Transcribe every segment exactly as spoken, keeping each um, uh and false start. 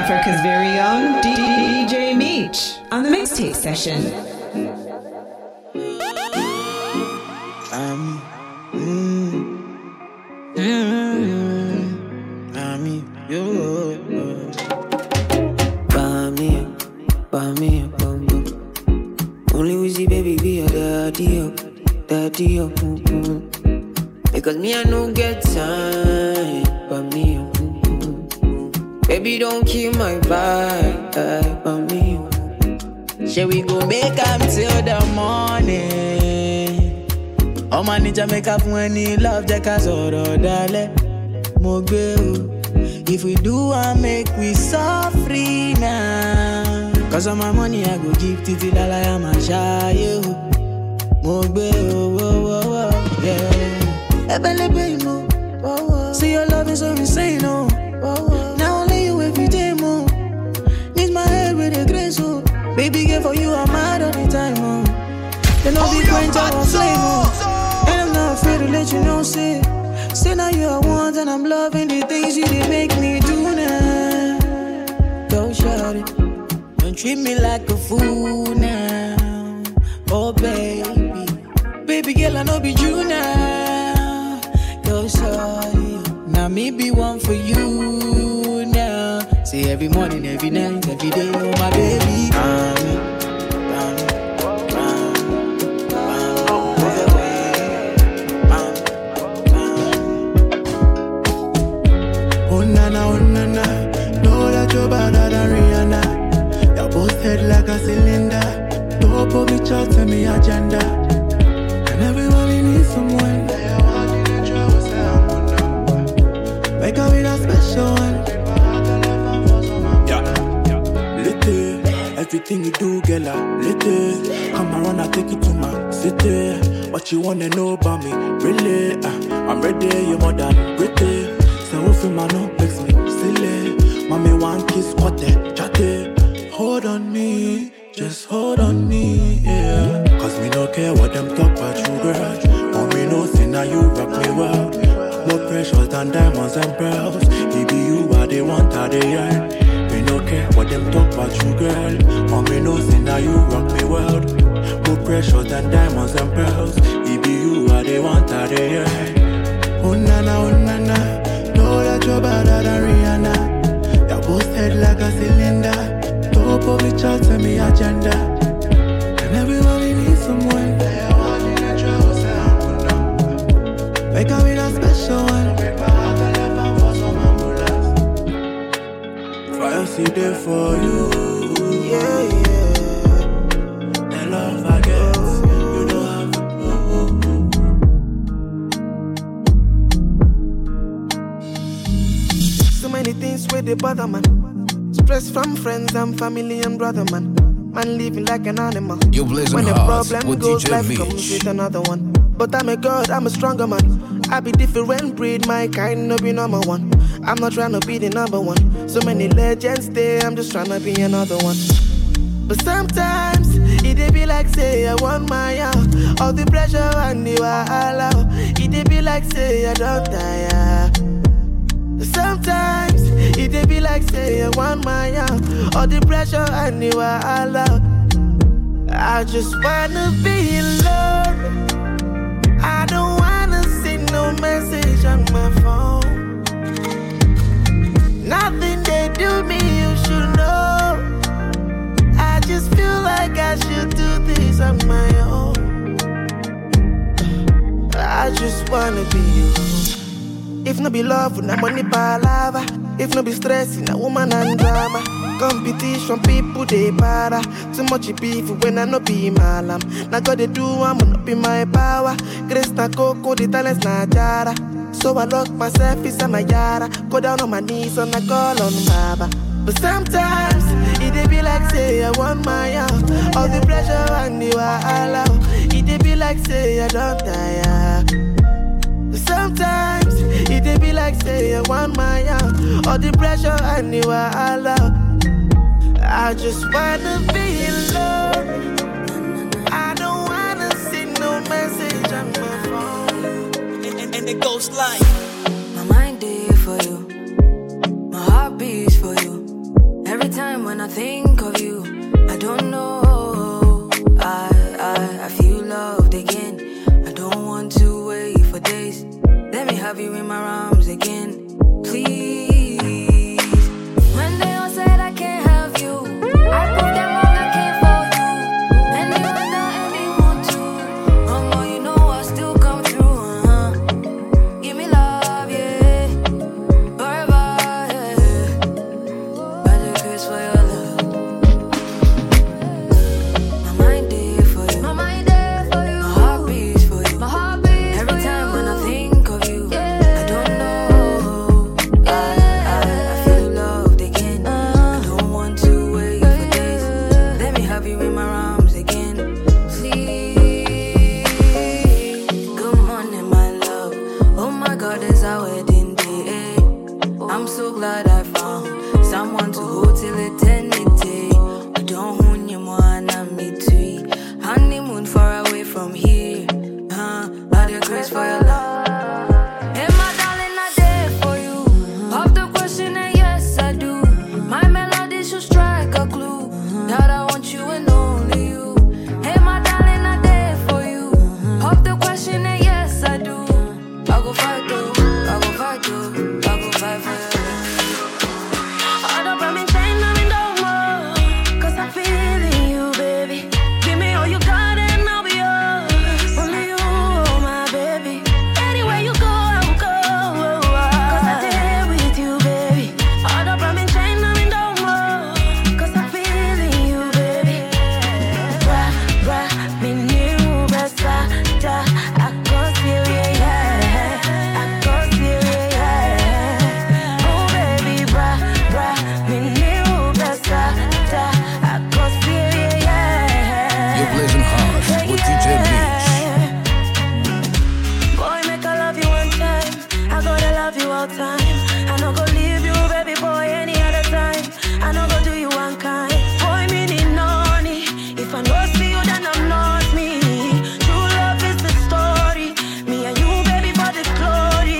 Africa's very own D J Meech on the mixtape session. Um, mm, mm, I mean, you. Buy me, buy me a bumble. Only we see baby be a daddy up, daddy up. Mm-hmm. Because me I no get time, but me. Mm-hmm. Baby don't kill my vibe, but me. Shall we go make up till the morning? Oh man, need to make up when he love Jacka Zoro Dale Mogbe. If we do, I make we so free now. Cause all my money I go give Titi Lala, I'm a shy. Mogbe, oh, oh, oh, oh, yeah. Ebele baby, mo. See your love is so insane, oh. Now only you every day, mo. Need my head with a grace, oh. Baby, girl, for you, I'm mad all the time, oh. They know the point of our flame, oh. And I'm not afraid to let you know, say. Say now you are one, and I'm loving the things you did make me do now. Go shout it. Don't treat me like a fool now. Oh, baby. Baby, girl, I know be you now. Go shout it. Now me be one for you now. Say every morning, every night, every day, oh my baby. Um, You're better than Rihanna. You're both head like a cylinder. Top of me chart, tell me agenda. And everybody needs someone. Make her with a special one. Yeah, little. Everything you do, girl, little. Come around, I take you to my city. What you wanna know about me, really? Uh, I'm ready, you're more than pretty. So if you man up, makes me silly. Mommy one kiss, what the chatty. Hold on me, just hold on me, yeah. Cause me no care what them talk about you, girl. Mommy no say now you rock me well. More precious than diamonds and pearls. It be you are the one that they earn. Me no care what them talk about you, girl. Mommy no say now you rock me well. More precious than diamonds and pearls. It be you are the one that they earn. Oh na na, oh na na. Know that you're better than Rihanna. Both head like a cylinder. Top of me chart, tell me agenda. And everybody needs someone. Make her with a special one. Fire see there for you. Yeah, yeah. The love I get, you don't have. So many things where they bother, man. Stress from friends and family and brother, man. Man living like an animal. You blazing when the hearts problem with goes, D J life Meech. comes with another one. But I'm a god, I'm a stronger man. I be different breed, my kind no be number one. I'm not trying to be the number one. So many legends there, I'm just trying to be another one. But sometimes it be like say I want my out. All the pressure and you are allowed. It be like say I don't tire. Sometimes it be like say I want my out. All the pressure and you are allowed. I just wanna be alone. I don't wanna see no message on my phone. Nothing they do me, you should know. I just feel like I should do this on my own. I just wanna be alone. If no be love, na money palava. If no be stress, na woman and drama. Competition, people they para. Too much beef when I no be malam. Now God they do, I'm not be my power. Grace na coco, the talents na jara. So I lock myself inside my yara. Go down on my knees and I call on Baba. But sometimes it be like say I want my out. All the pressure and you are allowed. It be like say I don't tire. Sometimes it be like say I want my out. All the pressure and you are allowed. I just wanna be alone. I don't wanna see no message on my phone. And, and it goes like my mind is for you, my heart beats for you. have you in my arms again, please. When they all said I can't have you, I proved them wrong, I came for you. Anyone that anyone to, um, well, you know I still come through, uh-huh. Give me love, yeah, forever, yeah. By the grace for your love. My mind there for you, my mind there for you. My heart beats for you, my heart beats every time when I think of you. I don't know, I, I, I feel loved again. I don't want to wait for days. Let me have you in my arms again, please. Good morning, my love. Oh my God, it's our wedding day, eh? I'm so glad I found someone to hold till eternity. I don't want you more than me too. Honeymoon far away from here, huh? By the grace for your love. Hey, my darling, I dare for you. Pop the question and yes, I do. My melody should strike a clue that I want you and only you. Hey, my darling, I dare for you. Pop the question and yes, I do. I go fight though, I go fight though, I go fight for you. Hold up, I'm in chain, I'm in no more. Cause I'm feeling you, baby. Give me all you got and I'll be yours. Only you, oh my baby. Anywhere you go, I will go. Cause I'm there with you, baby. Hold up, I'm in chain, I'm in no more. Cause I'm feeling you, baby. Bra, bra, me new best da. I go serious, yeah. I go serious, yeah. Oh baby, bra, bra, me new best da. I go serious, yeah. You're blazing hard with D J Meech. Boy, make I love you one time. I gotta love you all time. I no go leave you, baby boy, any other time. I no go do you one kind. Boy, me need noni. If I don't see you, then I'm not me. True love is the story. Me and you, baby, for the glory.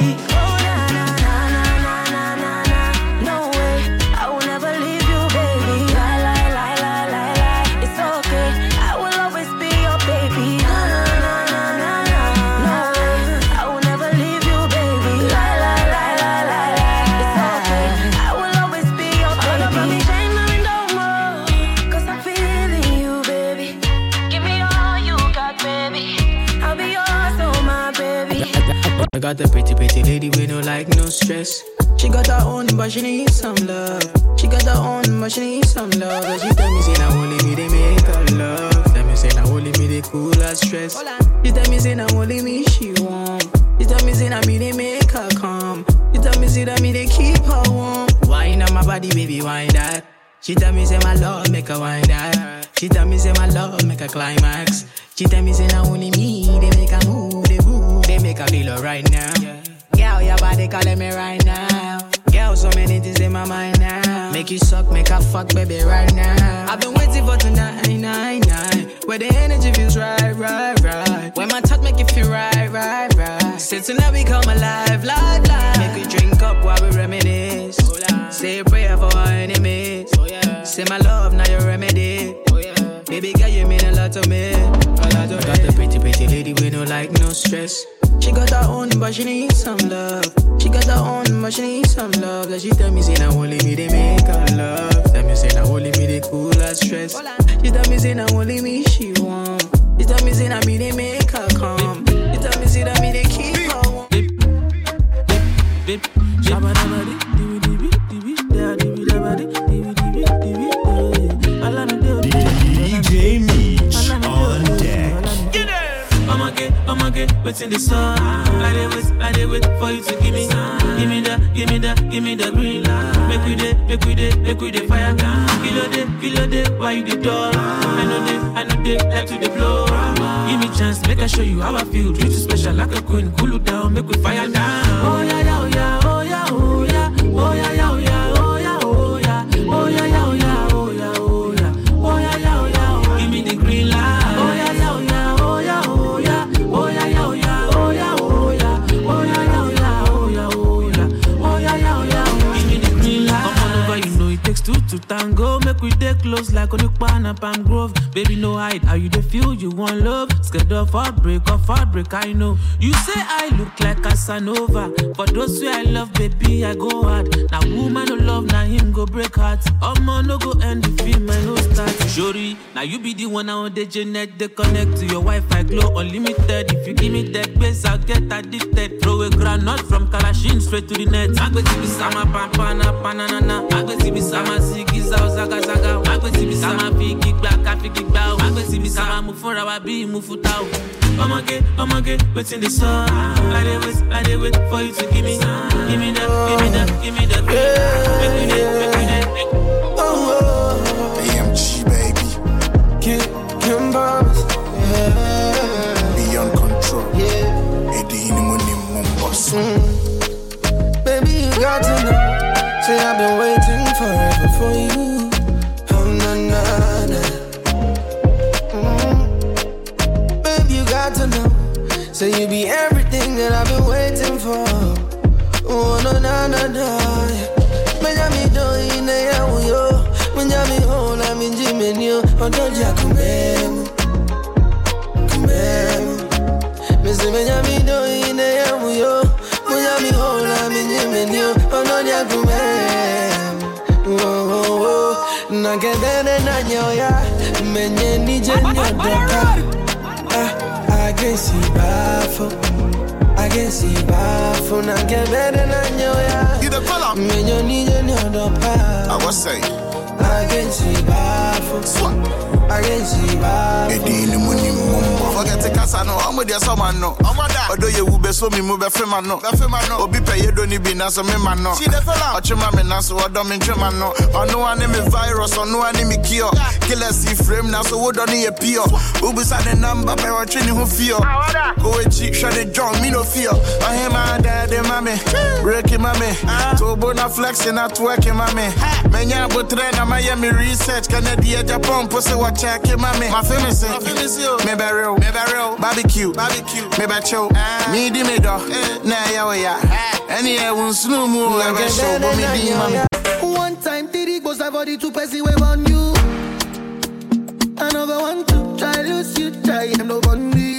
Oh na na na na na na na na. No way, I will never leave you, baby. Lie lie lie lie lie lie. It's okay, I will always be your baby. Na na na na na na. No way, I will never leave you, baby. Lie lie lie lie lie lie. It's okay, I will always be your baby. All up on me, chain, I'm in no more. Cause I'm feeling you, baby. Give me all you got, baby. I'll be yours, oh my baby. I got the pretty, pretty lady with no like, no stress. She got her own, but she needs some love. She got her own, but she needs some love. And she tell me, say, now only me, they make her love. Tell me, say, now only me, they cool her stress. She tell me, say, now only me, she warm. She tell me, say, now me, they make her calm. She tell me, say, that me, they keep her warm. Wine on my body, baby, wine that. She tell me, say, my love, make her wine that. She tell me, say, my love, make her climax. She tell me, say, now only me, they make her move, they move, they make her feel right now. Girl, your body calling me right now. Girl, so many things in my mind now. Make you suck, make her fuck, baby, right now. I've been waiting for tonight, nine, nine. Where the energy feels right, right, right. When my touch make you feel right, right, right. Say tonight we come alive, live, live. Make we drink up while we reminisce. Say a prayer for our enemies. Say my love, now your remedy. Baby girl, you mean a lot to me. A lot to me. Got the pretty, pretty lady with no like, no stress. She got her own, but she needs some love. She got her own, but she needs some love. That she tell me, say, now only me, they make her love. Tell me, say, now only me, they cool her stress. She tell me, say, now only me, she warm. She tell me, say, now me, they make her calm. She tell me, say, that me, they keep her warm. D J Meech on deck. I'ma get, I'ma get what's in the sun. I did wait, I did wait for you to give me, give me the, give me the, give me the green light. Make we day, make we day, make we day fire. Kilo day, kilo day, why you the door? I know they, I know they like to the blow. Give me chance, make I show you how I feel. Treat you special like a queen, cool you down, make we fire down. Oh yeah, yeah, oh yeah, oh yeah, oh yeah, oh yeah, yeah, oh yeah, oh yeah, oh yeah, oh yeah, yeah, oh yeah, oh yeah, oh yeah, oh yeah, yeah, oh yeah, give me the green light. Oh yeah, yeah, oh yeah. Two to tango, make we take close like on the pan and Palm Grove. baby no hide. How you dey feel? You want love? Scared of heartbreak, of heartbreak, I know. You say I look like Casanova. For those who I love, baby, I go hard. Now woman no love, now him go break heart. Oh man, no go end the film, I no start. Shori, now you be the one on the Janet. They connect to your Wi-Fi, glow unlimited. If you give me that base, I'll get addicted. Throw a granite from Kalashin straight to the net. Agbe be sama pampana panana. Agbe be sama zigi zao zaga zaga. Agbe be sama fiki black fiki bow. Agbe be sama move for our be move for tao. I'ma get, I'ma get, what's in the sun? I did wait, I did wait for you to give me, give me that, give me that, give me that. Make me that, make me that. Oh, oh. B M G baby, Kim, Kim Bombs, yeah. Beyond control, yeah. Eddie in the money, Mombos. Baby, you got to know. Say I've been waiting forever for you. Oh na na na. Mm. Baby, you got to know. Say you be everything that I've been waiting for. Oh no na na na. Menjami do ine ya uyo. Menjami ho na minji menyo. Odoja kumemu, kumemu. Mese menjami do ine ya uyo. Menjami ho na minji menyo. Odoja kumemu. Oh oh oh. Na kedene na nyoya. Menye ni jenyo doka. Ah, I can see bafo. I can see bafo. Na kedene na nyoya. You the fella? Menye ni jenyo doka. I was saying. I can see bafo. I can see bafo. Eddie in the money, Mombo. Forget the casa, no. I'm with your summer, no. I'm with that. Although you will be so me move a film, no. The film, no. Obi pay you don't need be so me, man, no. See the fella. Watch your man, so I don't mean to man, no. Or no one name virus, or no one name cure. Killer see frame, now so what don't need a pure. Who beside the number, but we're training who fear. Go a cheek, shut it, John, me no fear. I hear my daddy, mommy. Breaking mommy. To bona flexing, not working, mommy. Menya, but train, I'm Miami research. Canada, Japan, pussy, what check, mommy. My famous, my famous, me barrel, me barrel, barbecue, barbecue, me bacho, me di me do, na ya ya. Any I won't slow mo, I show me di mommy. One time, Diddy goes I've already two person wave on you. Another one to try lose you, try him no bundy.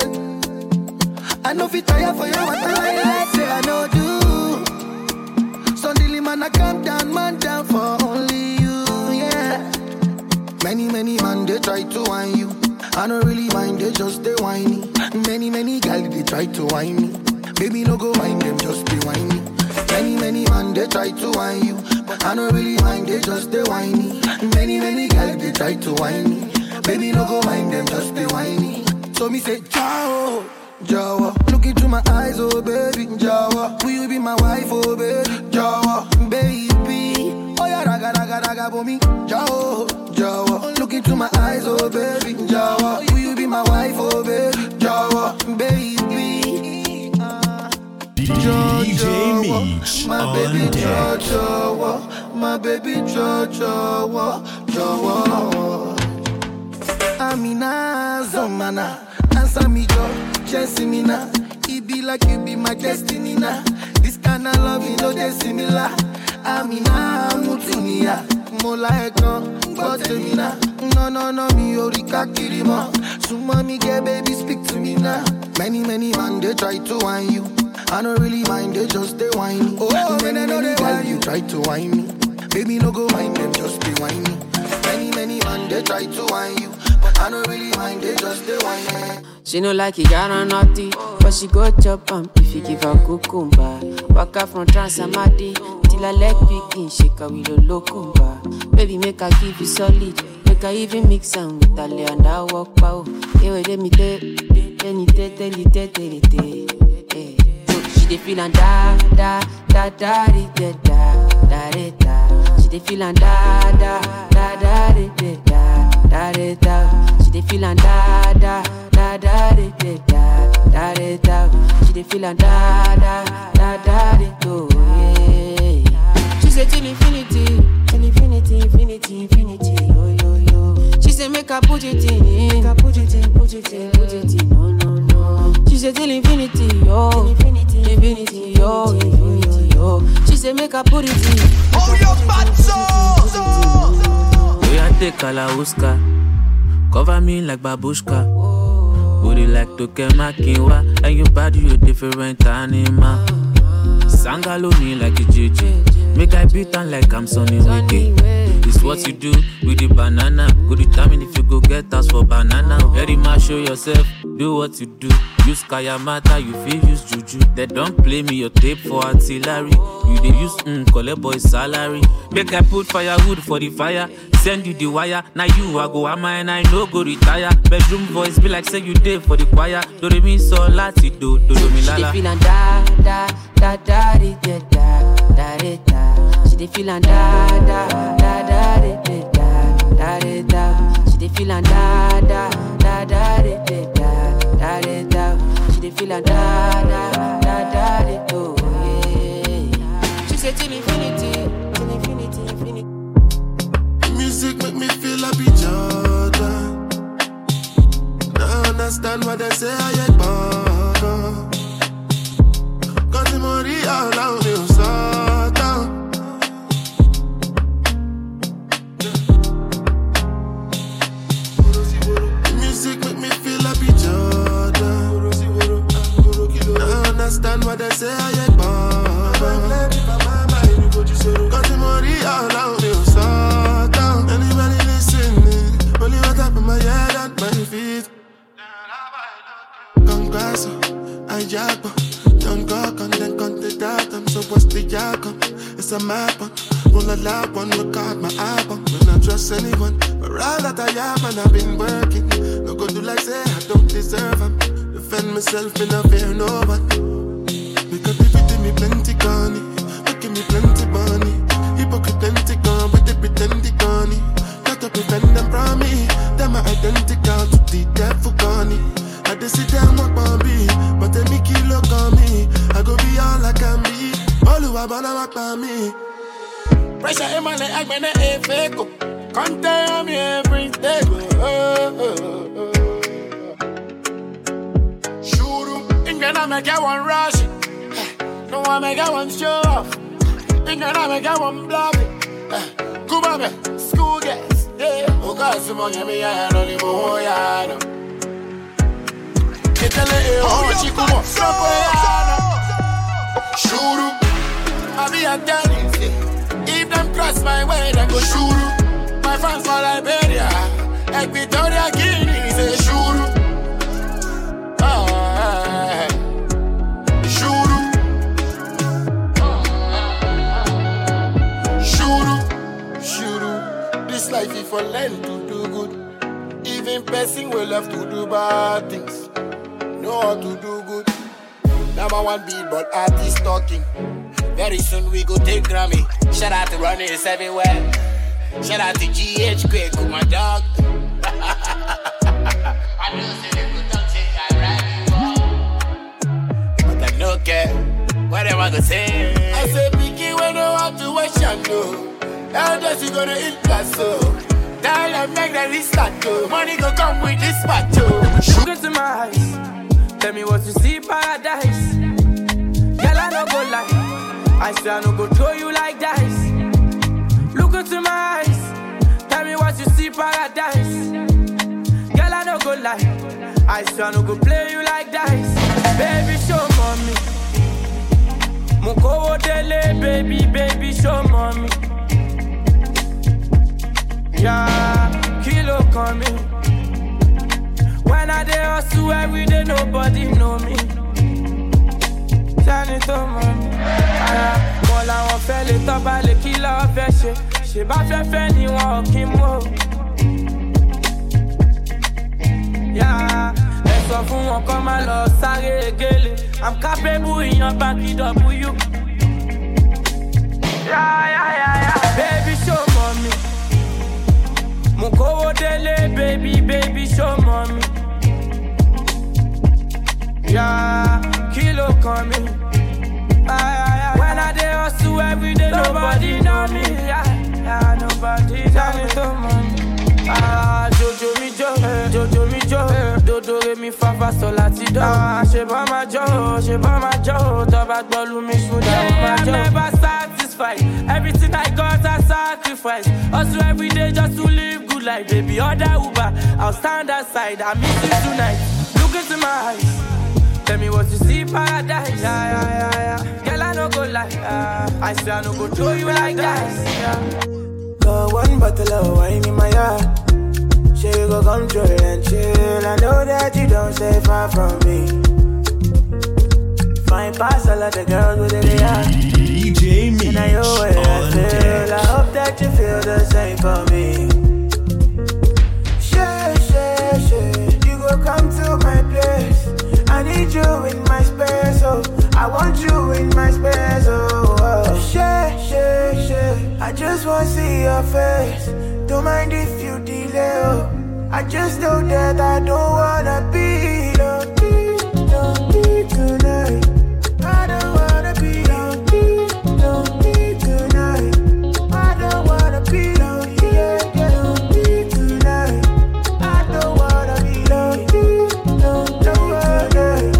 I know if you tire for you, what I like, say I know do. Suddenly man, I come down, man down for only you, yeah. Many, many man, they try to whine you. I don't really mind, they just they whiny. Many, many guys, they try to whine me. Baby, no go mind them, just be whiny. Many, many man, they try to whine you. But I don't really mind, they just they whiny. Many, many guys, they try to whine me. Baby, no go mind them, just be whiny. So me say, ciao, Jawa. Look into my eyes, oh baby, Jawa. Will you be my wife, oh baby, Jawa, baby. Oh yeah, raga, raga, raga, for me, Jawa, Jawa. Look into my eyes, oh baby, Jawa. Will you be my wife, oh baby, Jawa, baby. D J Meech my on baby, deck. Jawa, my baby, Jawa, Jawa. Amina, Zomana. Answer me, Joe, Jesse me now. It be like you be my destiny now. This kind of love, you know, they're similar. Amina, Mutunia, Mola Ekon, Botemina. No, no, no, me, Orika Kirima. So, mommy, get baby, speak to me now. Many, many man, they try to whine you. I don't really mind, they just they whiny. Oh, many, many guys, you try to whine me. Baby, no go mind them, just be whiny. Many, many man, they try to whine you. I don't really mind, they just they whine. She no like it, got on naughty, but she go chop um if you give her cucumber. Walk out from Transamadi till her leg begin shake her with a locumba. Baby, make her give you solid, make her even mix am with her lay and I walk pow. Hey, wait, let me tell, let me tell, tell it, tell it, tell it. So she dey feelin' da da da da da da da da da. She dey feelin' da da da da da da da da. She dey feelin' da da da da da da da da da. She dey feelin' da da da da da. She say till infinity, till infinity, infinity, infinity. Yo yo yo. She say make her put it in, make her put it in, put it in, put it in. No no no. She say till infinity, yo, infinity, infinity, yo, infinity, yo. She say make her put it in. Oh yo, bad so. We a take Kalauska. Cover me like babushka. Booty like Toke Makinwa. And your body you different animal. Sangalo me like a J J. Make I beat on like I'm Sonny Wiki. This what you do with the banana. Go determine if you go get us for banana. Very much show yourself, do what you do. Use Kayamata, you feel use Juju. They don't play me your tape for artillery. You they use mm, collect boy salary. Make I put firewood for the fire. Send you the wire. Now you I go am and I no go retire. Bedroom voice be like say you did for the choir. Do re mi so lati do do do mi lala. She dey feelin' da da da da da da da da da. She dey feelin' da da da da da da da da. She dey feelin' da da da da da da da da. She dey feelin' da da da da da da. She said till infinity, till infinity, infinity. Music make me feel like be Jordan. Now I understand what they say I ain't born. Cause the money all around me so down. Music make me feel like be Jordan. Now I understand what they say I ain't born. Cause the money all around me so down. Anybody listening? Only what up in my head and my feet. Congrats, I jack up. Don't go and then count the datum. So what's the jackal? It's a map on. Roll a lap one, look at my album. When I trust anyone, but all that I have and I've been working. No go do like say I don't deserve them. Defend myself, me not fear no one. Because if it me plenty gunny, making me plenty money. Hypocrite plenty gun, but they pretend they gunny. Got to prevent them from me. Them are identical to the devil gunny. I just sit down my bambi, but they make you look on me. I go be all I can be. All who are born out by me. Pressure in my leg, I'm in a fake. Can't tell me every day. Shoot, in gonna make I one rush. No one make I one show off. In gonna make I one bluff it. Come on, school girls. Yeah, oh God, some money me I don't even know ya. Get a little she come up, Shuru, I be a daddy. If them cross my way, then go Shuru. My friends for Liberia, Equatorial Guinea, say Shuru. Ah, Shuru, Shuru, Shuru. This life is for learn to do good. Even person will have to do bad things. Know how to do good. Number one beat, but artist talking. Very soon we go take Grammy. Shout out to runners everywhere. Shout out to G H Quick with my dog. I know say they could talk say I ride you up. But I no care. What am I gonna say? I say Biggie when I want to watch and know. How does you gonna eat that so? Tell them make that restart go. Money go come with this spot too. Look into my eyes. Tell me what you see, paradise. Girl, I no go lie. I swear I no go throw you like dice. Look into my eyes. Tell me what you see, paradise. Girl, I no go lie. I swear I no go play you like dice. Baby, show mommy. Moko dele, baby, baby, show mommy. Yeah, kilo coming. When I dey hustle every day, nobody know me. Turn it on, mommy. Mo làwọn fẹ́ lè tọ́ba lè kí lọ́ọ́ fẹ́ ṣe. Ṣé bá fẹ́ fẹ́ ni wọn ò kí mú o. Ẹ sọ fún wọn kọ́ máa lọ sáré gélé. I'm capable ìyan báńkì W. Baby show mommy. Mo kówó délé, baby, baby show mommy. Yeah, kilo coming. When I dey hustle every day, nobody know me. Yeah, yeah, nobody know me. Ah, Jojo mi jo, Jojo mi jo, Dodo re mi fa fa so lati do. Ah, ṣe bá ma jo, ṣe bá ma jo, tó bá gbọ́ lu mi ṣu dá o ma jo. I'm never satisfied. satisfied. Everything I got, I sacrifice. Also every day just to live good life, baby. Order Uber, I'll stand outside. I miss you tonight. Look into my eyes. Tell me what you see, paradise. Yeah, yeah, yeah, yeah. Girl, I no go lie. Yeah. I swear I no go throw you like that. Yeah. Go one bottle of wine in my yard. She go come through and chill. I know that you don't stay far from me. Fine pass all of the girls with the yard. D J Meech and I know where I feel. I hope that you feel the same for me. Share, share, share. You go come to my place. I need you in my space, oh. I want you in my space, oh, oh. Share, share, share. I just wanna see your face. Don't mind if you delay, oh. I just know that I don't wanna be lonely, lonely tonight. I don't wanna be lonely, lonely tonight. I don't wanna be lonely, yeah, yeah, lonely tonight. I don't wanna be lonely, lonely, lonely.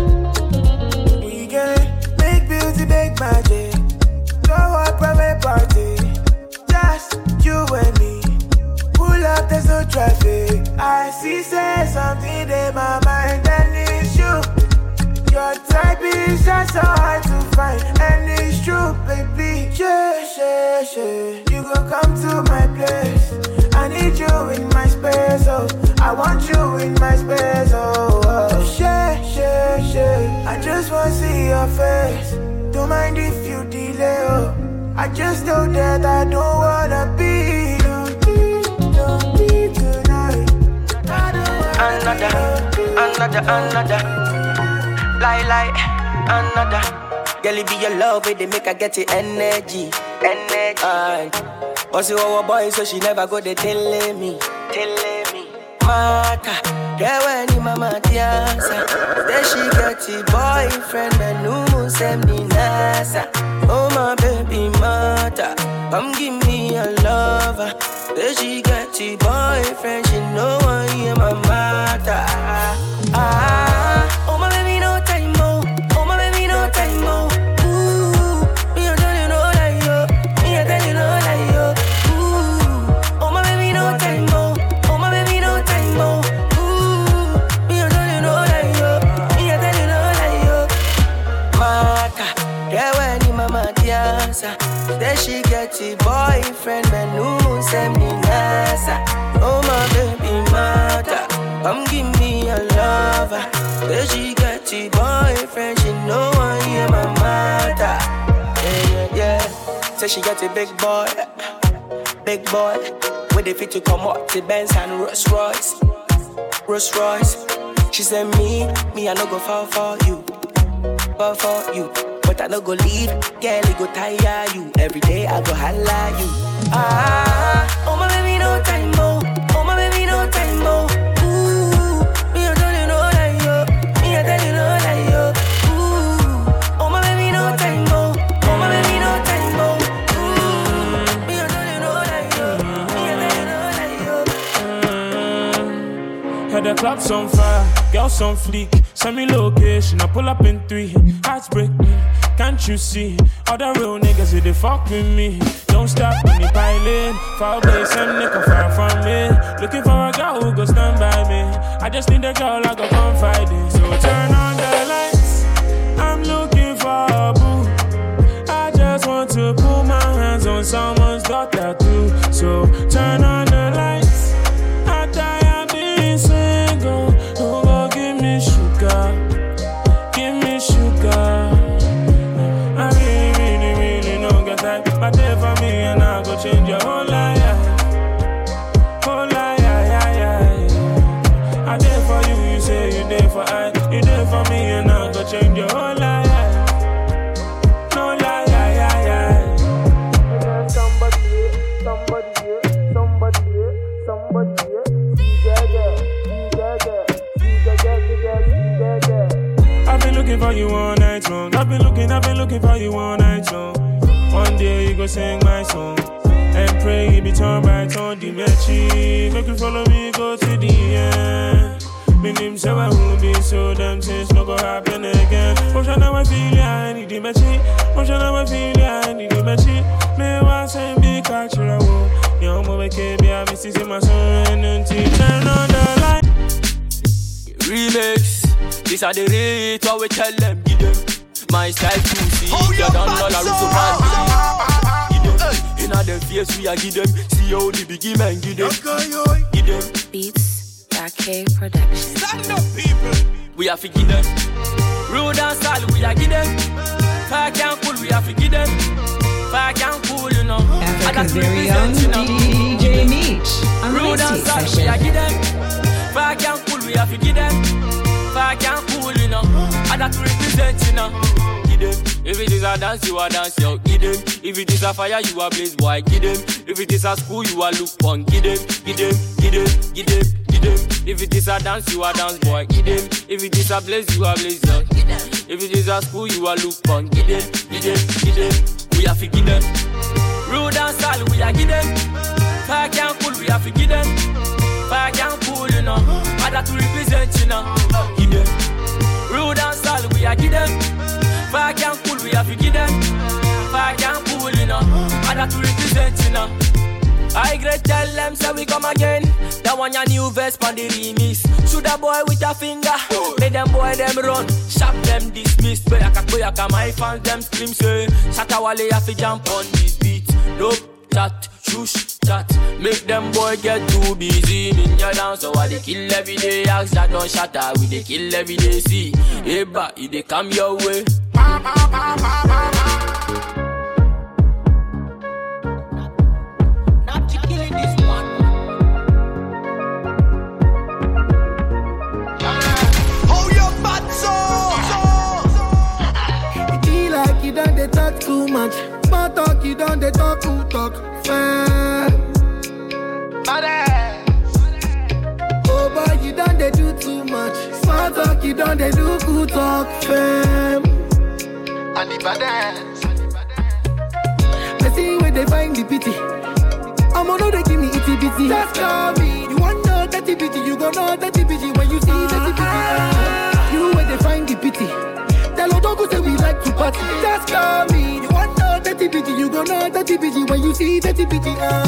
We can make beauty, make magic. Throw a private party, just you and me. Pull up, there's no traffic. I see, say something in my mind, and it's you. Your type is just so hard to find, and it's true, baby. Yeah, yeah, yeah. You go come to my place. I need you in my space, oh. I want you in my space, oh. oh. Yeah, yeah, yeah. I just wanna see your face. Don't mind if you delay, oh. I just know that I don't wanna be lonely, lonely tonight. Another, another, another. Lie, lie, another. Girl, it be your love, it they make her get the energy, energy. Uh, but she our boy, so she never go they telling me, telling me. Mata, yeah, when you mama tiasa. Then she get the boyfriend, and no send me nasa. Oh my baby mata, come give me a lover. Then she get the boyfriend, she know I am my mata. Ah, oh my baby no time more, oh my baby no time more. Ooh, me I tell you no lie yo, me I tell you no lie yo. Ooh, oh my baby no time more, oh my baby no time more. Ooh, me I tell you no lie yo, me I tell you no lie yo. Mata, yeah when you mama tiasa. Then she get the boyfriend, man who send me nasa. Oh my baby mata, come give me a lover. Then she get the boyfriend, she know I am my mata. Yeah, yeah, yeah. Say she got a big boy, big boy. With the fit to come up to Benz and Rolls Royce, Rolls Royce. She said me, me I no go fall for you, fall for you. But I no go leave, girl, it go tire you. Every day I go holla you. Ah, oh my baby no time more, oh my baby no time more. Ooh, me I tell you no lie yo, me I tell you no lie yo. Ooh, oh my baby no time more, oh my baby no time more. Ooh, me I tell you no lie yo, me I tell you no lie yo. Had the clubs on fire, girls on fleek. Send me location, I pull up in three. Hearts break me, can't you see? All the real niggas, they fuck with me. Don't stop when you piling. Far away, some nigga far from me. Looking for a girl who go stand by me. I just need a girl I go confide in. So turn on the lights, I'm looking for a boo. I just want to put my hands on someone's daughter too. So turn on the lights, I die, I'm being single. Don't go give me sugar, give me sugar. I really, really, really don't get that. But there for me and I go change your whole life. Whole life, yeah, yeah, yeah. I there for you, you say you there for I. You there for me and I go change your whole life. No lie, yeah, yeah, yeah. Somebody here, somebody here, somebody here, somebody here. See that girl, see that girl, see that girl, see that girl, see that girl. I've been looking for you all night long. I've been looking, I've been looking for you all night long. One day you go sing my song and pray you be turn by turn. Dimechi, make you follow me, go to the end. Me name say I won't be so damn things no go happen again. Motion I feel ya, I need the machine. Motion I feel ya, I need the machine. Me want to be cultural. Young boy can't be a missus in my son and turn on the light. Remix. These are the rates, what we tell them, give them. My style to see, you don't know the rules of brand. Give them, in all them face we are give them. See how the biggie man give them. Give them. Beats, K Production. Stand up people. We have to give them. Rude and style we are give them. Fire and cool we have to give them. Fire and cool you know. Africa's very own D J Meech on the Rude and mixtape style we session. are give them. Fire and cool we have to give them. Fire and cool you know. And that represent you know. If it is a dance, you are dance, yo, give them. If it is a fire, you are blaze, boy, give them. If it is a school, you are look on, give them, give them, give them, give them, give them. If it is a dance, you are dance, boy, give them. If it is a blaze, you are blaze, yo, give them. If it is a school, you are look on, give them, give them, give them. We have to give them. Rude and style, we are give them. Fire and cool, we have to give them. Fire and cool, you know. And that to represent, you know. Give them. Rude and style, we are give them. Fire and cool, we have to give them. Fire and cool, you know. And that to represent, you know. I great tell them, say we come again. That one your new vest on the remix. Shoot a boy with a finger. Make them boy them run. Shop them dismissed. Boyaka, boyaka, my fans them scream say. Shatta Wale have to jump on this beat. Dope, chat, shush, chat. Make them boy get too busy. In your dance, so I they kill every day. Ask that don't shatter, we they kill every day. See, hey, but if they come your way. Not you killing this one. Oh, your bad so. It be like you done they talk too much. Small talk, you done they talk too talk. Fair. Oh boy, you done they do too much. Small talk, you done they do good talk. Fam. And the badass. I see where they find the pity. I'm on they give me itty bitty. Just call me. You want know that bitty, you gon' know that bitty when you see that bitty. You where they find the pity. Tell Odogu say we like to party. Just call me. You want know that bitty, you gon' know that bitty when you see that bitty. Uh.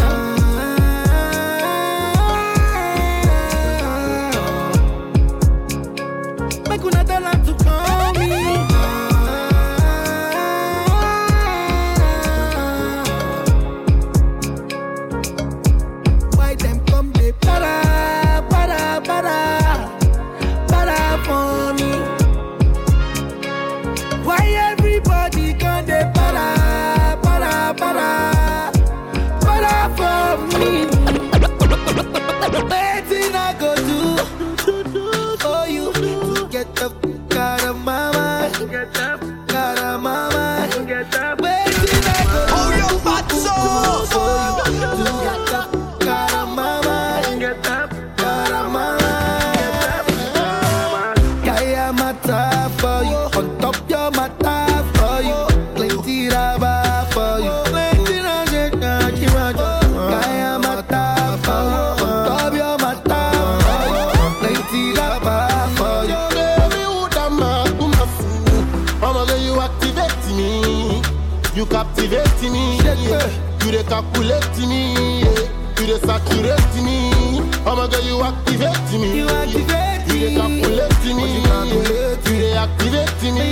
Make una tell her to call me. Why them come they para, para, para, para for me? Why everybody come they para, para, para, para for me? Waiting I go do for you. Get up, got a mama. Get up, got a mama. Get up, waiting I go. Oh, your bad so. For you, get up, got a mama. Get up, got a mama. Kaya mata for you, on top your mata for you, plenty raba for you, plenty raba Kaya mata for you, on top your mata for you, plenty raba for you. You captivate me, you dey calculate me, you dey saturate me. I'ma get you activate me, you activate me, you dey calculate me, you dey activate me.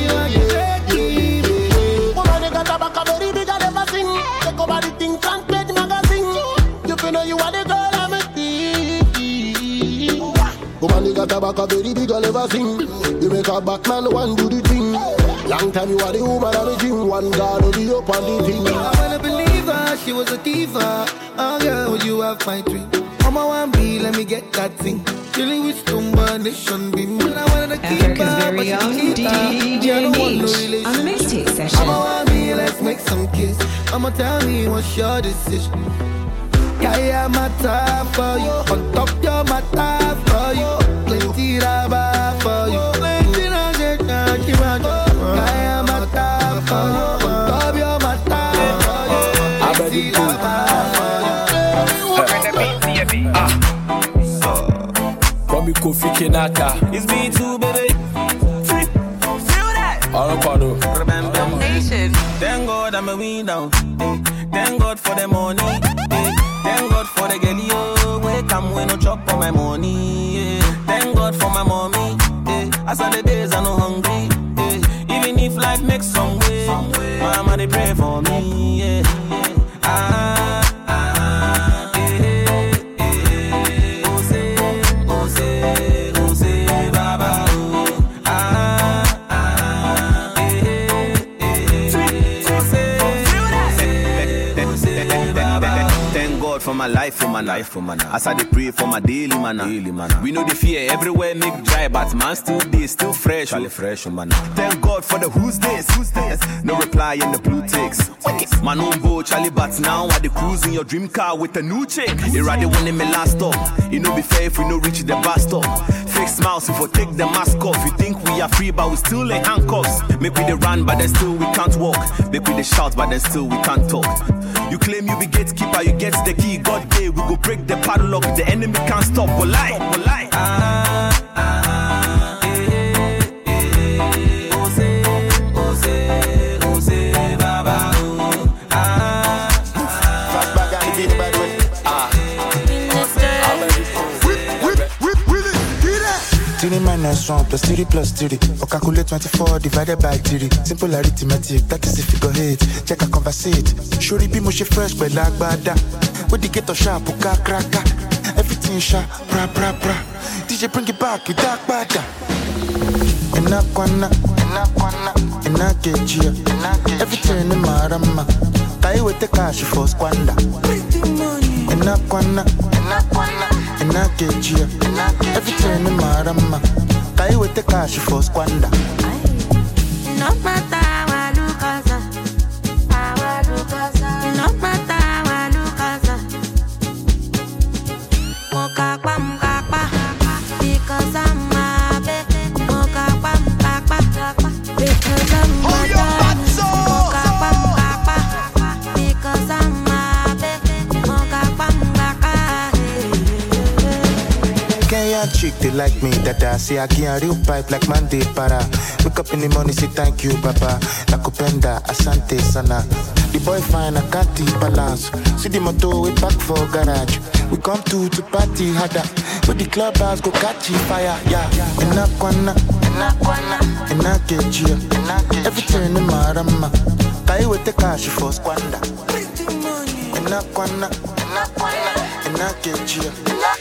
Woman, they got a back a very big and never sing. Take over the thing, can't play the magazine. You feel know you are the girl I'm a thief. Woman, they got a back a very big and never sing. You make a Batman one do the thing. Long time you are the woman of the gym. One God will be up on the thing. I wanna believe her, she was a diva. Oh girl, would you have my dream? On my one B, let me get that thing. Dealing with combination beam. I wanna keep her, Africa's very own D J Meech on the mixtape session. On my one B, let's make some kiss. I'ma tell me what's your decision. Kaya mata for you, on top your mata for you, plenty raba for you, plenty raba Kaya mata for you, on top your mata for you, plenty raba for you. From the Kofi Kinaka. It's me too, baby. Feel that? Aropado. Nation. Thank God I'm a winner. Eh. Thank God for the money. Eh. Thank God for the girl, yo. Wake up when no chop on my money. Eh. Thank God for my mommy. Eh. As on the days I'm no hungry. Eh. Even if life makes some way, mama they pray for me. Yeah. Yeah. Ah. For my life, for my life, for my life. As I dey pray for my daily manna. Daily manna. We know the fear everywhere make dry, but man still dey, still fresh. Oh. fresh, oh man. Thank God for the who's this, who's this. No reply in the blue ticks. Man on board, Charlie, but now I dey cruise in your dream car with a new chick. You rather one in me last stop. It no be fair if we no reach the bus stop. Fake smiles if we take the mask off. You think we are free, but we still in handcuffs. Make we dey run, but then still we can't walk. Make we dey shout, but then still we can't talk. You claim you be gatekeeper, you get the key. God day, we go break the padlock. The enemy can't stop. We'll lie, we'll lie. Ah, ah, eh, eh, Ose, Ose, Ose, Baba, oh. Ah, ah, fast back and beat by the way. Ah, three minus one plus three plus three. Or calculate twenty-four divided by three. Simple arithmetic, that is if you go hit. Check a conversate. Sure, be mushy fresh, but like bada. With the ghetto sharp, uka kraka. Everything sharp, bra bra bra. D J bring it back, you dark bada. Enakwana, enakwana, enakejia. Everything in my rama. Tai with the cash for squander. Enakwana, enakwana, enakejia. Everything in my rama. Tai with the cash for squander. No matter what you cause, I will cause. No matter. Because I'm my baby, moka pam papa. Because I'm my baby, moka pam papa. Because I'm my baby, moka pam papa. Kenya chick, they like me, dada. See I get a real pipe like Monday para. Wake up in the morning, say thank you, papa. Nakupenda, asante sana. The boy fine, I can't balance. See the motor, we back for garage. We come to to party harder. With the clubhouse go catch fire, yeah. Enakwana, enakwana, enakejia. Everything in my rama. Tai with the cash for squander. Enakwana, enakwana, enakejia.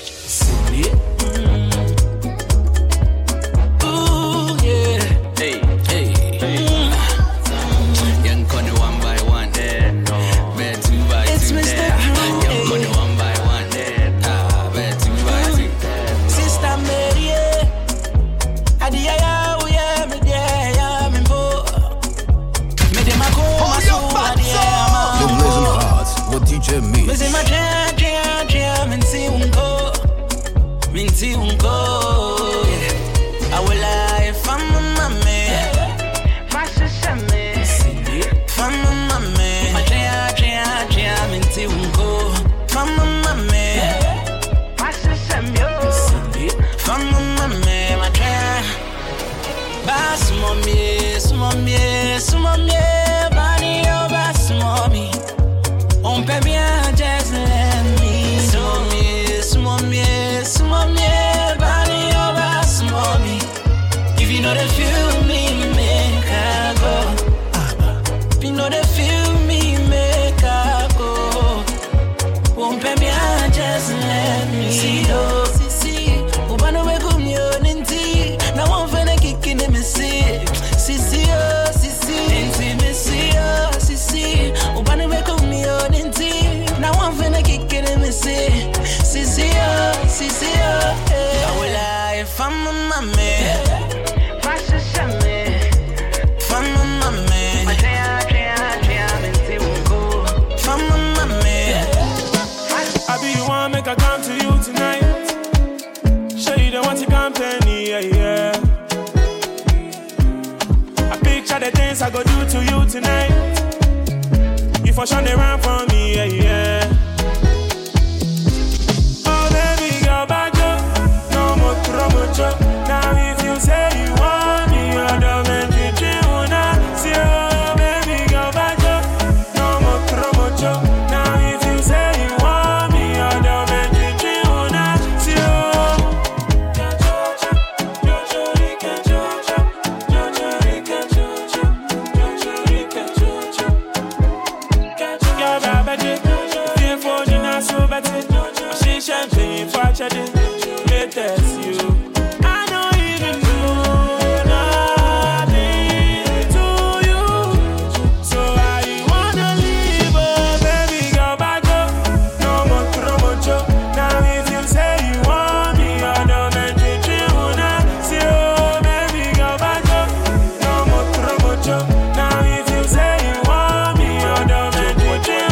Ooh yeah, hey hey hey. Young Connie one by one, bed two by two. Young Connie one by one, ah, bed two by two. Sister Mary, Adia, we are me there, yeah, me bo. Me dem a go, my soul, Adia, man. You're blazing hard with D J Meat. Me say my jam, jam, jam, and see unko, me see unko. I will lie if I'm a mommy, my sister me, if I'm a mommy, my jam, jam, jam, and see unko, if I'm a mommy, my sister me, if I'm a mommy, my jam. Bass mommy, mommy, mommy, body oh bass mommy, on peut bien just let me. Mommy, mommy, mommy, body oh bass mommy. If you know they feel me, make I go. If you know they feel me, make I go. On peut bien just let me. See oh, see see, ubano we kumyo ninti. Now I'm finna kick in the messy. See see oh, see see, intimacy oh, see see. Ubano we kumyo ninti. Now I'm finna kick in the messy. See see oh, see see oh. I will lie if I'm a mommy. My sister me, if I'm a mommy. My jam jam jam into go. If I'm a mommy. I be you want make I come to you tonight. Show you the want to company, yeah, yeah. I picture the things I go do to you tonight. You for sure they run for me, yeah, yeah. Oh baby girl, back up. No more trouble. mocho. Now if you say you want me, I don't make you dream. See you, baby, go back up. No more promocho. Now if you say you want me, I don't make you dream. See champagne for chatting, latest you. I don't even know nothing to you. So why you wanna leave, oh baby, go back up. No more promocho. Now if you say you want me, I don't make you dream. See you, baby, go back up. No more promocho. Now if you say you want me, I don't make you dream.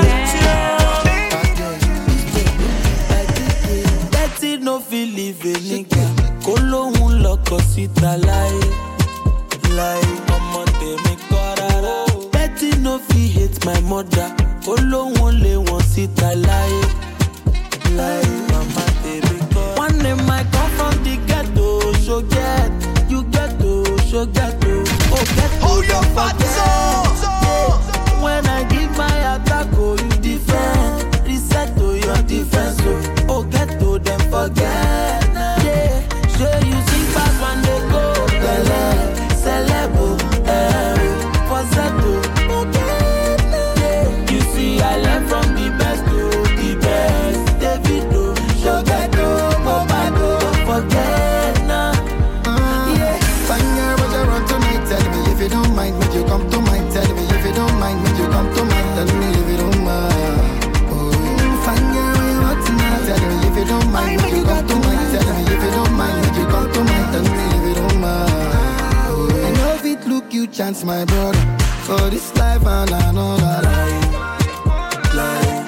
No feel live a nigga. Kolo un loco sita lie, lie. Mama te me corara. Betty no feel hate my mother. Kolo un le one sita lie, lie. Mama te me corara. One day I come from the ghetto, so get you ghetto, so ghetto. Oh ghetto, oh your body so. When I give my attack, oh you defend. Reset to your defense, oh. Oh, get to them forget. Yeah, sure you see fast when they go. Bele, celebo, eh, for Zeto. Yeah, you see I learn from the best to the best. Davido, Shogato, Bobado, don't forget now. Yeah, fine girl, but you run tonight. Tell me if you don't mind, would you come to mine? Tell me if you don't mind, would you come to mine? Tell me if you don't mind. Oh, fine girl. Tell me if you don't mind, would you come to mine? Tell me if you don't mind, would you come to mine? Tell me if you don't mind. Oh, I know if it look you chance, my brother, for this life and another life. Life.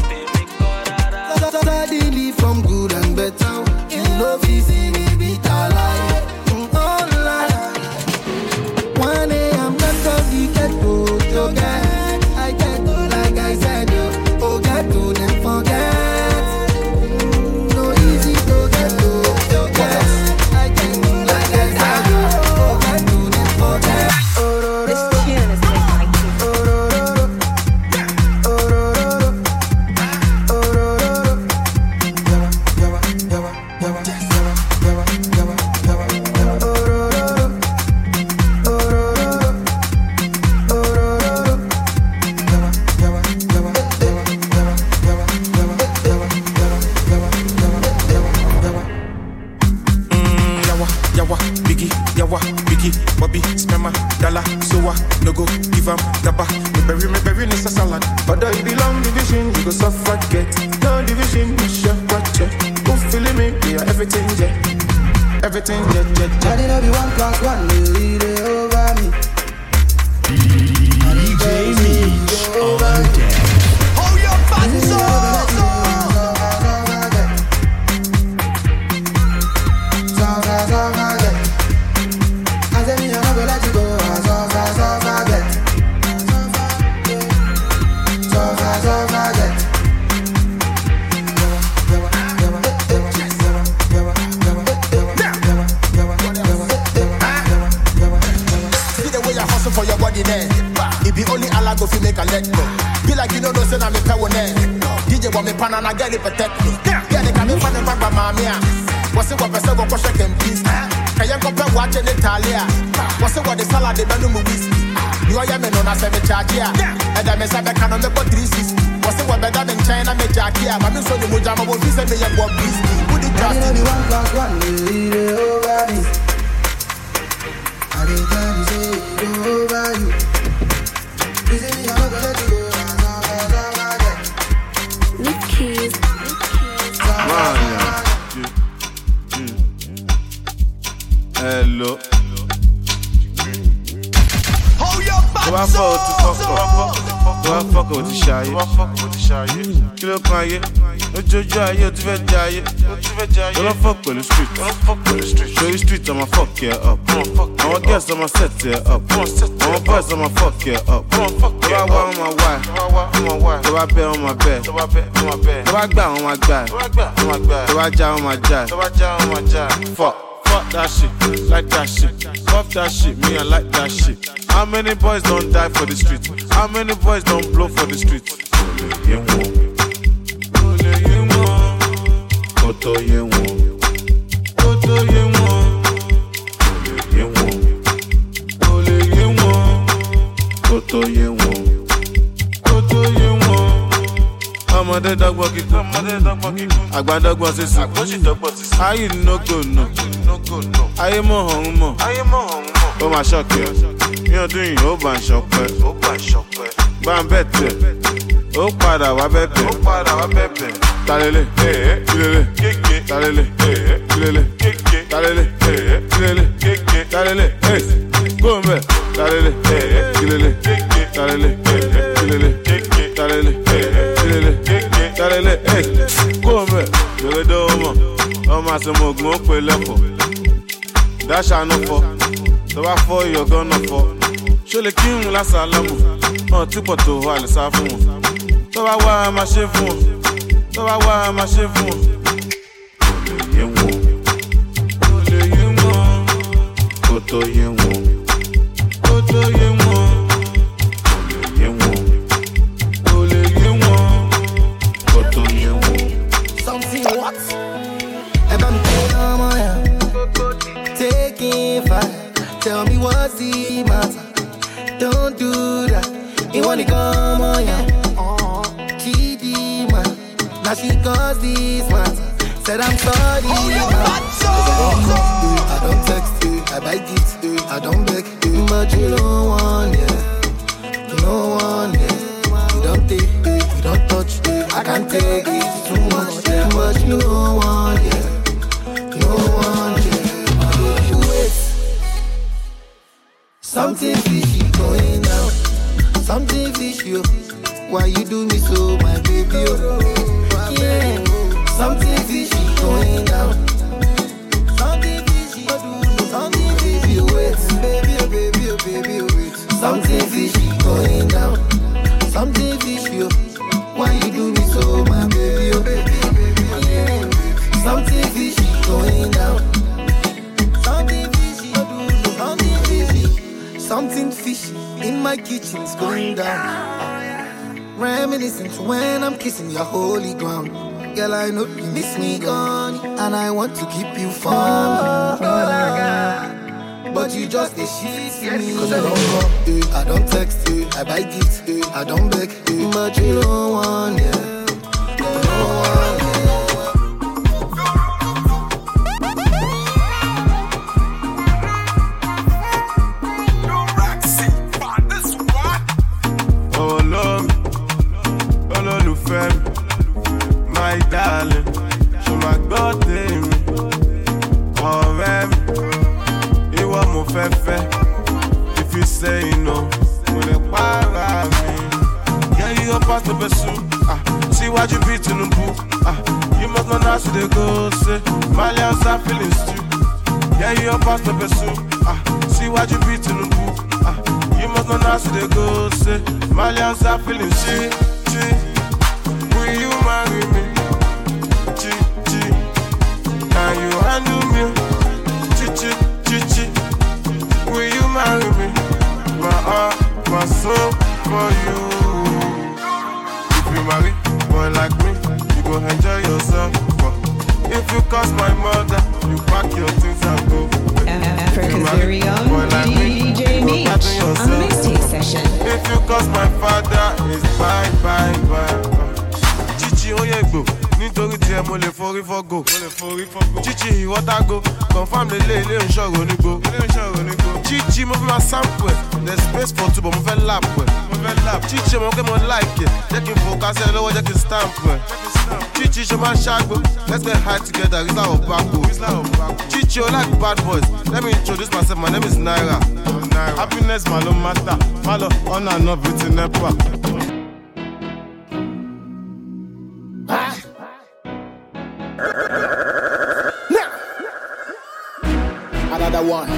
Suddenly from good and better, you love easy, baby, I lie. Oh, life. One day I'm not gonna get to, to get. I get to, like I said, oh, get to them forget. Everything, yeah, yeah, yeah. I didn't be one plus one, they they over me. D J Meech on deck. Oh, your body so, so. So, so, so, forget. I said me, I'm not gonna let you go. So, so, so, forget. So, so, so, forget. For your body there, it be only Allah go fi make a let go. Be like you know no say na me power there. D J want me pan and I get it protect me. Yeah, they can me pan and back by mamia. What's it what person go push them please? Can you compare watch in Italia? What's it what the salad they don't know whiskey? You are me no na say me charge ya. And I me say me can on me for three sixty. What's it what better than China me jack ya? But me so the mujama will be say me ya go please. Who the trust? I didn't be one plus one, they they over me. I didn't tell you say it over you. You say me, I'm not gonna let you go. Nickies. Hello. Hold your body. I fuck with the fuck up? Do I fuck with the shy? Do I fuck with the shy? Kill up on you. No jojo, you to vet jay. Don't I fuck with the street. Don't fuck with the street. Show you street, I'ma fuck you up. I'ma guess I'ma set you up. I'ma bust, I'ma fuck you up. Do I want my wife? Do I bet on my bed? Do I gbà on my guy? Do I jam on my jive? Fuck. Fuck that shit, like that shit. Fuck that shit, me I like that shit. How many boys don't die for the streets? How many boys don't blow for the streets? Koto yewo, koto yewo, ole yewo, koto yewo, koto yewo. Ọmọdé dọ́gbọ́n kíkún, àgbà dọ́gbọ́n sísè. Ayé no go no, ayé mọ̀ ọ̀hún mọ̀, ó máa ṣọ̀kẹ́. Ní ọdún yìí ó bá ń ṣọpẹ́, bá ń bẹ̀ tẹ̀, ó padà wá bẹ̀bẹ̀. Talele, kilele, talele, kilele, talele, kilele, talele, go mbẹ. Talele, kilele, talele, kilele, talele, kilele, talele, go mbẹ. Yọ̀rọ̀ dọ́wọ́ mọ̀, ọmọ àṣemọ̀ ògùn ó pè lẹ́fọ̀. Dáṣà ló fọ́, tó bá fọ́ ìyọ̀gán náà fọ́. Ṣó lè kí n lásàlámù, ọ̀ tí pọ̀ tó wà lè sá fún wọn. Tó bá wá a máa ṣe fún wọn. Tó bá wá a máa ṣe fún wọn. Olè yé wọn, olè yé wọn, kò tó yé wọn, kò tó yé wọn. Olè yé wọn, olè yé wọn, kò tó yé wọn. Something what? Eba mi tell ọmọ yẹn, taking fire. Tell me what's the matter? Don't do that. Ìwọ nìkan ọmọ yẹn, Chidima. Now she caused this matter. Said I'm sorry. Oh, I don't text you, I buy gifts, I don't beg you, but you don't want it. You don't want it. You don't take it, you don't touch it. I can't take it, it's too much. But you don't want it. You don't want it. Wait. Something fishy going down. Something fishy. Why you do me so, my baby? Yeah, something fishy going down. Something fishy, something fishy, wait, baby, oh baby, oh baby, oh wait. Something fishy going down. Something fishy, why you do me so, my baby, oh baby, baby, yeah. Something fishy going down. Something fishy, something fishy, something fishy in my kitchen's going down. Reminiscing to when I'm kissing your holy ground. Girl, I know you miss me gone, and I want to keep you for me. But you just a shit to me. Cause I don't call, eh, I don't text, eh, I buy gifts, eh, I don't beg, eh, but you don't want it. You don't want it. My darling, ṣo ma gbọ́ tèmi, ọ̀rẹ́ mi, ìwọ mo fẹ́ fẹ́, if you say no, mo lè para mi. Yeah, you go pass the pursue, ah, síwájú bí Tinubu, ah, you must know how to dey go, say, Malians are feeling stew. Yeah, you go pass the pursue, ah, síwájú bí Tinubu, ah, you must know how to dey go, say, Malians are feeling stew. Will you marry me? Chi, chi. Can you handle me? Chi, chi, chi, chi. Will you marry me? My heart, my soul for you. If you marry boy like me, you go enjoy yourself. If you cause my mother, you pack your things and go. Africa's very own D J Meech on the mixtape session. If you cause my father, it's bye, bye, bye. Chichi oyegbo, nítorí tí ẹ mo lè forí fọ́gò. Chichi ìwọ́tàgò, confirm lélẹ̀ ilé ìṣòro nígbò. Chichi mo fi máa sample ẹ̀, there's space for two but mo fẹ́ lap ẹ̀. develop. Chichi, mo ke mo like it. They can focus, I know what they can stamp. Chichi, show my shago. Let's get high together. It's our backbone. Chichi, you like bad boys. Let me introduce myself. My name is Naira. Naira. Happiness, malo matter. Malo, honor, and love, it's in Nepa. Another one.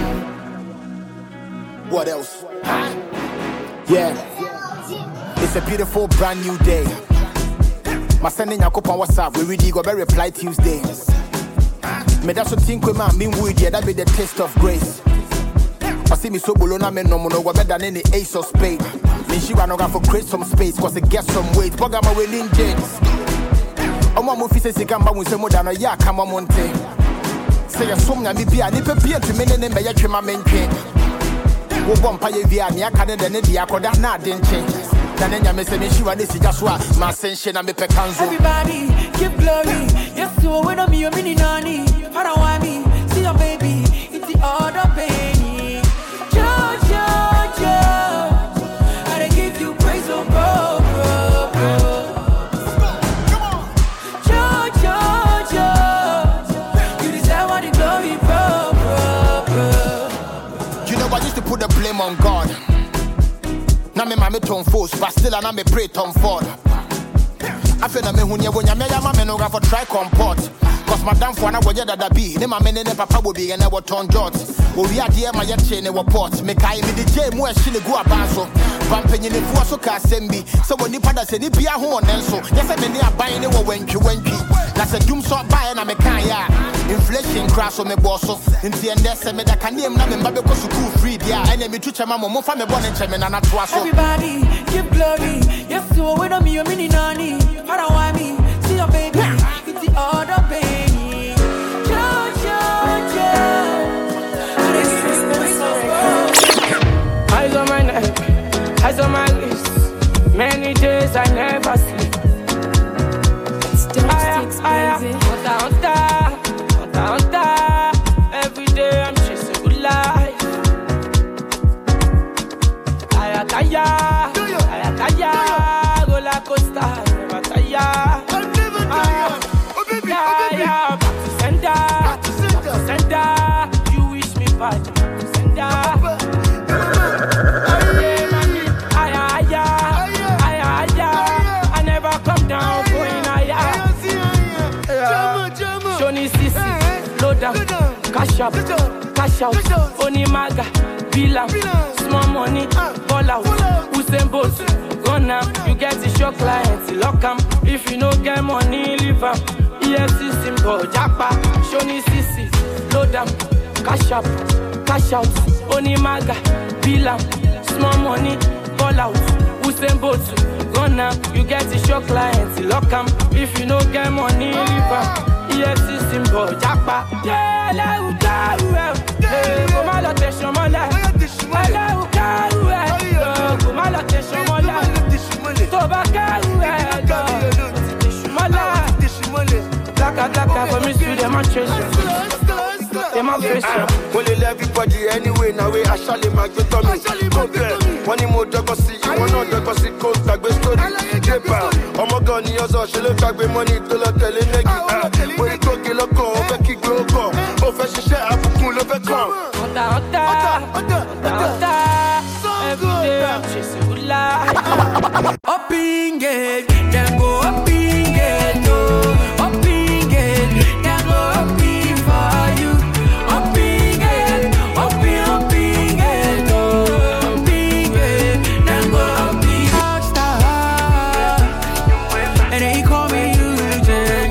What else? Yeah. It's a beautiful brand new day. My sending Yakop on WhatsApp. We really go very reply Tuesday. Me that's what think we man mean wood. Yeah, that be the taste of grace. I see me so bolona me no mono go better than any ace of spade. Me she ran over for create some space cause it gets some weight. Bug my willing James. Oh my movie says he can buy some more than a yak. Come on, Monte. Say a song na me be a nipper beer to me and be a trim main king. Wo bump pay via near Canada and the Akoda na didn't change. Then I say me she want this just what my sensation and me pecanzo. Everybody give glory. Yes, so when I'm your mini nanny. I don't want me. See your baby. It's the other baby. Joe, Joe, Joe. I give you praise, oh, bro, bro, bro. Come on. Joe, Joe, Joe. You deserve all the glory, bro, bro, bro. You know I used to put the blame on God. Now me mama Tom Force, but still I me pray Tom Ford. I feel na me hunya wonya me ya mama no go for try comport. Cause madam for na wonya dada be, ne mama ne papa wo be na wo ton jot. Wo wi ade ma ye che ne wo port. Me kai me de je mu a hye ne gu abanso. Bampanyi ne fu so ka sembi. So woni pada se ni bia ho onenso. Ye se me ne aban ne wo wantwi wantwi. Na se dum so ba na me kan ya. Inflation crash on me bosso. Inti ende se me da kanem na me mba be ko school free dia. Ene me tuche mama mo fa me born nche me na na to aso. Everybody give glory. Yes, so when I'm your mini nanny. I don't want me. See your baby. It's the other baby. Joe, Joe, Joe. Eyes on my neck, eyes on my lips. Many days I never sleep. Aya, aya, hunta, hunta, hunta, hunta. Every day I'm chasing good life. Aya, kaya, aya, kaya. Roller coaster, never tire. Aya, aya, back to sender, back to sender. You wish me bad, back to sender. Cash up, cash out, Oni Maga, Villa, small money, ball out, Usain Bolt, run now, you get the show clients, lock 'em, if you no get money, leave 'em, E F C symbol, Japa, Shoni Sisi, load 'em, cash up, cash out, Oni Maga, Villa, small money, ball out, Usain Bolt, run now, you get the show clients, lock 'em, if you no get money, leave 'em, E F C symbol, Japa, yeah. Hello, Karu, hey, come on, let us show my life. Hello, Karu, come on, let us show my life. Toba Karu, my life. Blacka, blacka, for me, see them, my treasure. Them, my treasure. Only let everybody anyway, now we actually make you tell me. One more dog, see, one more dog, see, cold, tag, story. Oh my God, you're so she look like money to the telling. When you talk, you look over, kick your car. Profession share up cool over come. Hunta, hunta, hunta, hunta. Every day I'm chasing good life. Up in gate, then go up in gate, oh. Up in gate, then go up in for you. Up in gate, up in, up in gate, oh. Up in gate, then go up in rockstar. And they call me Eugene.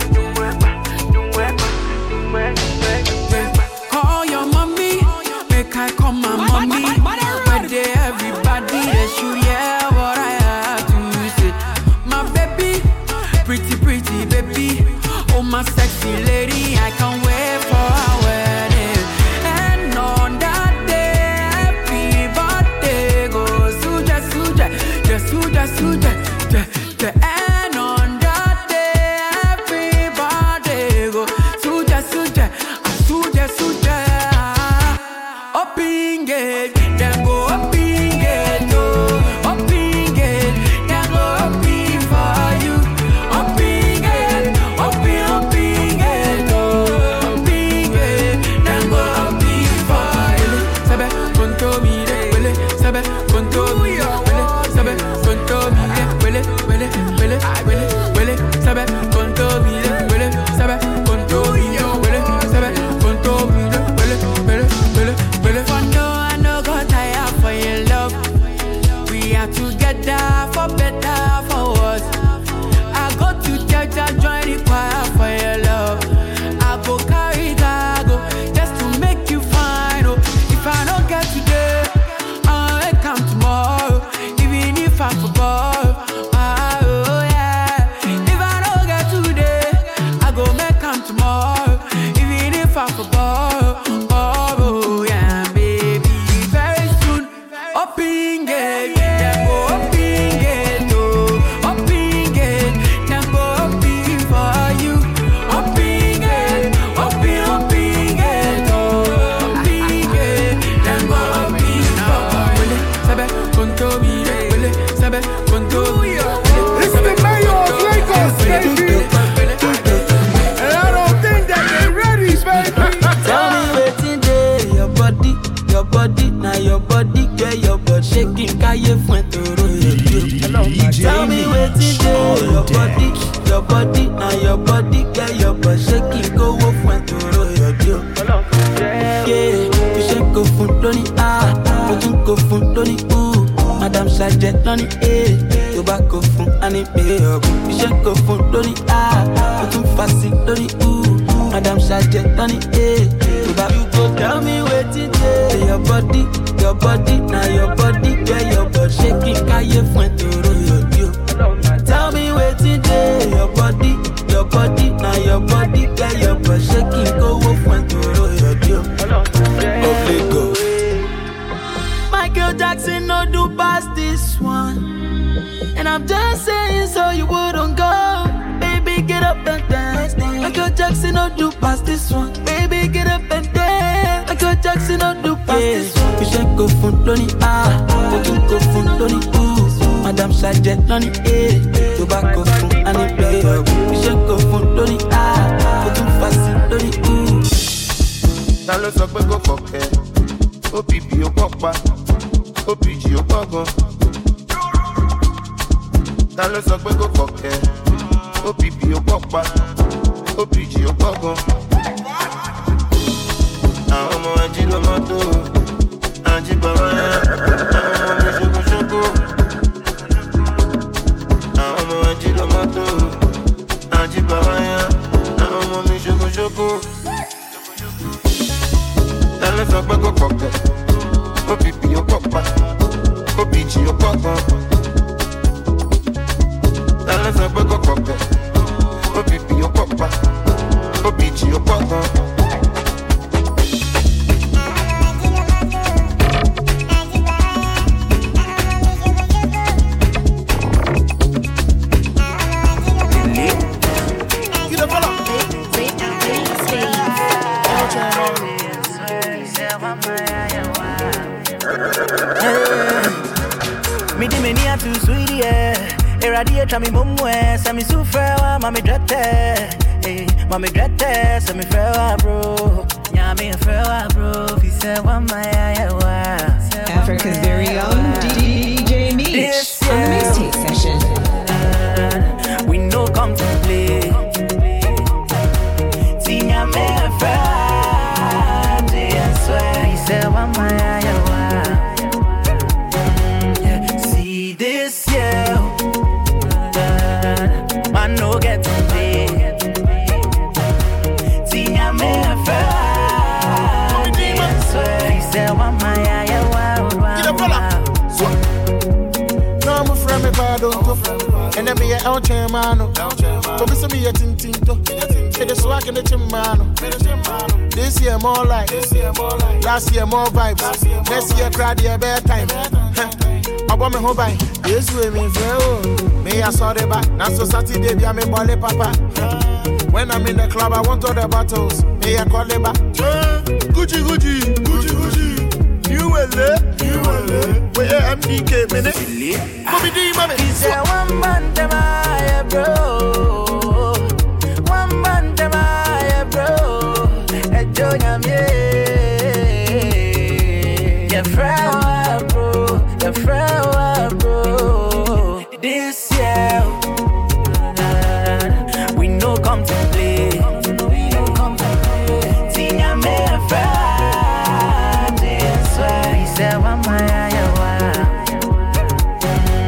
Call your mommy, make I call my mommy. But they everybody they should hear what I have to say. My baby, pretty pretty baby, oh my sexy lady, I can't wait for our wedding. And on that day, everybody goes suja suja, just suja suja, the and on that day, everybody goes suja suja, suja suja. Up in gate, then go up in gate, oh. Up in together for better, for worse. I go to church, I join the choir for your love. I go carry cargo just to make you fine. Oh, if I don't get today, I'll come tomorrow. Even if I'm for above, oh yeah. If I don't get today, I go make come tomorrow. Even if I'm for above, oh yeah, baby. Very soon, open gate, yeah, go open gate, oh, open gate, yeah, go open for you. Open gate, open, open gate, oh, open gate, yeah, go open for you. Sabe, conto mi, wele, sabe, conto mi. It's the mayor of Lagos, baby. And I don't think that they're ready, baby. Tell me waiting day, your body, your body, now your body, get your butt shaking, kaye fuentoro, tell me waiting day, your body, your body, now your body, get your butt shaking, go fuentoro, yeah, you shake go fun, Tony, ah, you go fun, Tony, ooh, Madame Sajet, Tony, eh, tobacco fun, and it pay up, you shake go fun, Tony, ah, you fast, Tony, ooh, Madame Sajet, Tony, eh, you go tell me waiting day, your body, your body, now your body, get your butt shaking, kaye fuentoro, yo. Tell me waiting day, your body, your body, now your body, get your butt shaking, go fuentoro, yo. Of Lagos. Michael Jackson no do past this one, and I'm just saying so you wouldn't go. Baby, get up and dance. Michael Jackson no do past this one. Baby, get up and dance. Michael Jackson no do past this one. You should go fun, Tony, ah, you go fun, Tony, ooh, Madame Sajet, Tony, eh, tobacco fun, and it play up. You should go fun, Tony, ah, you fast, Tony, ooh. Ta ló sọ pé kò fọ̀kẹ́, ó bìbì ó pọ̀pá, ó bìjì ó pọ̀gàn. Ta ló sọ pé kò fọ̀kẹ́, ó bìbì ó pọ̀pá, ó bìjì ó pọ̀gàn. Àwọn ọmọ ají ló mọ́tò, ají bàbá yẹn, àwọn ọmọ mi ṣokoṣoko. Àwọn ọmọ ají ló mọ́tò, ají bàbá yẹn, àwọn ọmọ mi ṣokoṣoko. Tell us about go pop, go pipi o pop, go pichi o pop. Tell us about go pop, go pipi o pop, go pichi o pop. Me di me nia too sweetie, yeah. Eradia chami mumwe, sa mi sufrewa, mami drete, eh, mami drete, sa mi frewa bro, nyami frewa bro, fi se wa maya wa. Africa's very own D J Meech on the mixtape session. We no come to play. See nyami frewa, I swear, he said wa maya wa. Man no get to play. Tinya me a friend. He said, "What my eye, wow, Get a fella. So, no, I'm a friend, me bad, and then me a out chairman. But me say me a tin tinto. It is swag in the chimano. This year more like, last year more vibes. Next year crowd year better time. I want me home by this way me feel. Me I saw the back. Now so Saturday be a me ball papa. When I'm in the club I want all the bottles. Me I call it back. Gucci Gucci Gucci Gucci. You will you will. Where M D K minute. Mommy D mommy. He said one man to my bro. One man to my bro. And Johnny me. Your friend bro. Your friend bro. This year we no come to play. Tinya me a friend. He said one my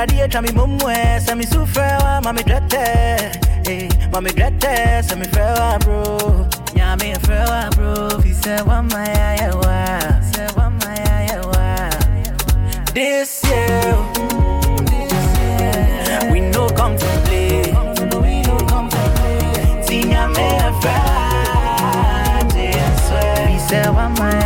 Eradia chami mumwe, sami sufrewa, mami drete. Hey, mami drete, sami frewa bro. Nyami frewa bro, fi se wa maya yawa, se wa maya yawa. This year, this year, we no come to play. We no come to play. See nyami frewa, I swear. Fi se wa maya.